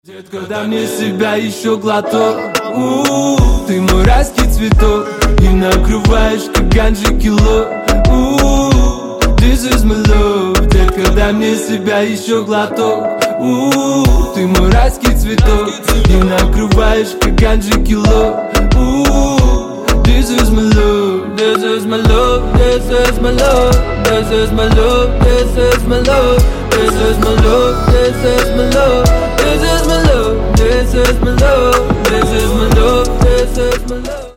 Детка, мне себя еще глоток. Ты мой райский цветок и накрываешь как ганджи кило. This is my love. Детка, дай мне себя еще глоток. Ты мой райский цветок и накрываешь как ганджи кило. This is my love. This is my love. This is my love. This is my love. This is my love. This is my love. This is